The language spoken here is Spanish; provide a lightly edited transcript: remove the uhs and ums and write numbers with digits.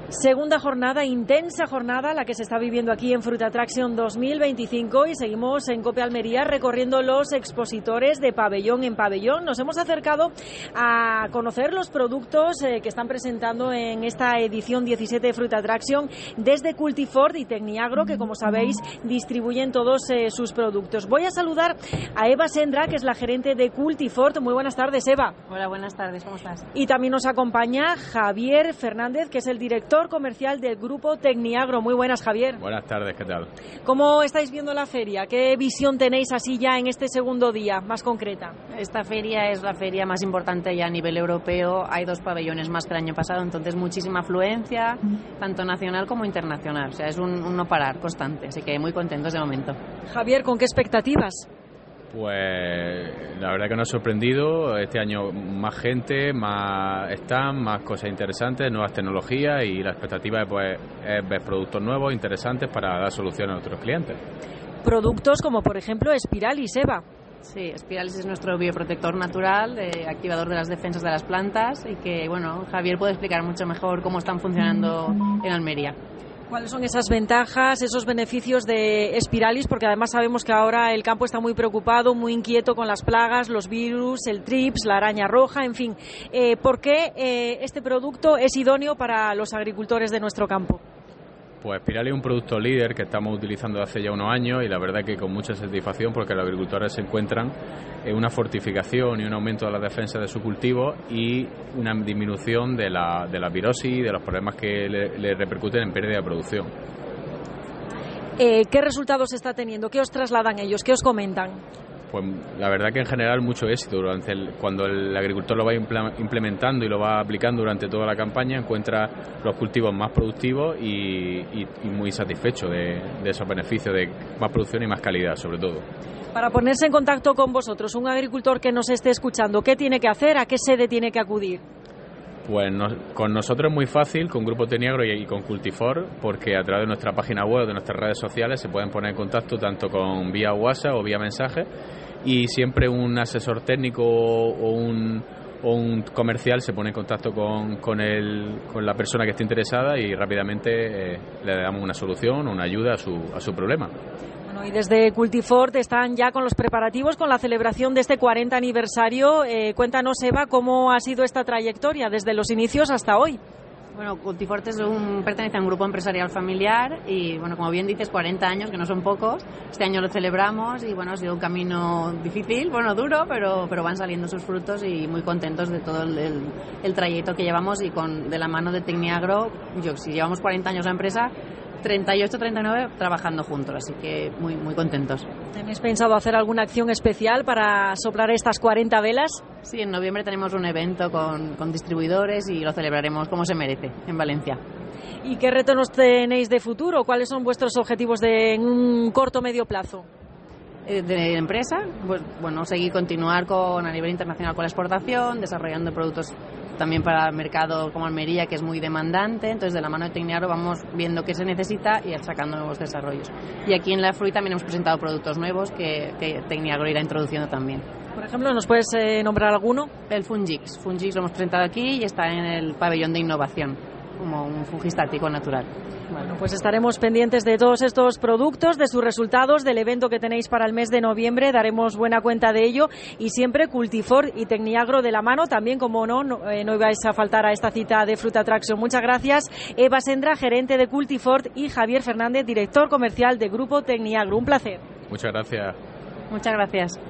Segunda jornada, intensa jornada, la que se está viviendo aquí en Fruit Attraction 2025 y seguimos en COPE Almería recorriendo los expositores de pabellón en pabellón. Nos hemos acercado a conocer los productos que están presentando en esta edición 17 de Fruit Attraction desde Cultifort y Tecniagro, que como sabéis distribuyen todos sus productos. Voy a saludar a Eva Sendra, que es la gerente de Cultifort. Muy buenas tardes, Eva. Hola, buenas tardes, ¿cómo estás? Y también nos acompaña Javier Fernández, que es el director comercial del grupo Tecniagro. Muy buenas, Javier. Buenas tardes, ¿qué tal? ¿Cómo estáis viendo la feria? ¿Qué visión tenéis así ya en este segundo día, más concreta? Esta feria es la feria más importante ya a nivel europeo. Hay 2 pabellones más que el año pasado, entonces muchísima afluencia, tanto nacional como internacional. O sea, es un no parar constante, así que muy contentos de momento. Javier, ¿con qué expectativas? Pues la verdad que nos ha sorprendido este año más gente, más stand, más cosas interesantes, nuevas tecnologías y la expectativa pues, es ver productos nuevos, interesantes para dar solución a nuestros clientes. Productos como por ejemplo Spiralis, Eva. Sí, Spiralis es nuestro bioprotector natural, activador de las defensas de las plantas y que, bueno, Javier puede explicar mucho mejor cómo están funcionando en Almería. ¿Cuáles son esas ventajas, esos beneficios de Spiralis? Porque además sabemos que ahora el campo está muy preocupado, muy inquieto con las plagas, los virus, el trips, la araña roja, en fin. ¿Por qué este producto es idóneo para los agricultores de nuestro campo? Pues Spiralis es un producto líder que estamos utilizando hace ya unos años y la verdad que con mucha satisfacción porque los agricultores se encuentran en una fortificación y un aumento de la defensa de su cultivo y una disminución de la virosis y de los problemas que le repercuten en pérdida de producción. ¿Qué resultados está teniendo? ¿Qué os trasladan ellos? ¿Qué os comentan? Pues la verdad que en general mucho éxito. Cuando el agricultor lo va implementando y lo va aplicando durante toda la campaña, encuentra los cultivos más productivos y muy satisfecho de esos beneficios de más producción y más calidad, sobre todo. Para ponerse en contacto con vosotros, un agricultor que nos esté escuchando, ¿qué tiene que hacer? ¿A qué sede tiene que acudir? Pues con nosotros es muy fácil, con Grupo Tecniagro y con Cultifort, porque a través de nuestra página web, de nuestras redes sociales, se pueden poner en contacto tanto con vía WhatsApp o vía mensaje y siempre un asesor técnico o un comercial se pone en contacto con la persona que esté interesada y rápidamente le damos una solución o una ayuda a su problema. Bueno, y desde Cultifort están ya con los preparativos, con la celebración de este 40 aniversario. Cuéntanos, Eva, cómo ha sido esta trayectoria desde los inicios hasta hoy. Bueno, Cultifort pertenece a un grupo empresarial familiar y, bueno, como bien dices, 40 años, que no son pocos. Este año lo celebramos y, bueno, ha sido un camino difícil, bueno, duro, pero van saliendo sus frutos y muy contentos de todo el trayecto que llevamos y de la mano de Tecniagro. Si llevamos 40 años la empresa, 38, 39 trabajando juntos, así que muy, muy contentos. ¿Tenéis pensado hacer alguna acción especial para soplar estas 40 velas? Sí, en noviembre tenemos un evento con distribuidores y lo celebraremos como se merece, en Valencia. ¿Y qué retos tenéis de futuro? ¿Cuáles son vuestros objetivos en un corto o medio plazo? De empresa, pues bueno, continuar a nivel internacional con la exportación, desarrollando productos también para el mercado como Almería, que es muy demandante. Entonces, de la mano de Tecniagro vamos viendo qué se necesita y sacando nuevos desarrollos. Y aquí en la Fruit también hemos presentado productos nuevos que Tecniagro irá introduciendo también. Por ejemplo, ¿nos puedes nombrar alguno? El Fungix. Fungix lo hemos presentado aquí y está en el pabellón de innovación, como un fungistático natural. Bueno, pues estaremos pendientes de todos estos productos, de sus resultados, del evento que tenéis para el mes de noviembre. Daremos buena cuenta de ello y siempre Cultifort y Tecniagro de la mano. También, como no ibais a faltar a esta cita de Fruit Attraction. Muchas gracias, Eva Sendra, gerente de Cultifort, y Javier Fernández, director comercial de Grupo Tecniagro. Un placer. Muchas gracias. Muchas gracias.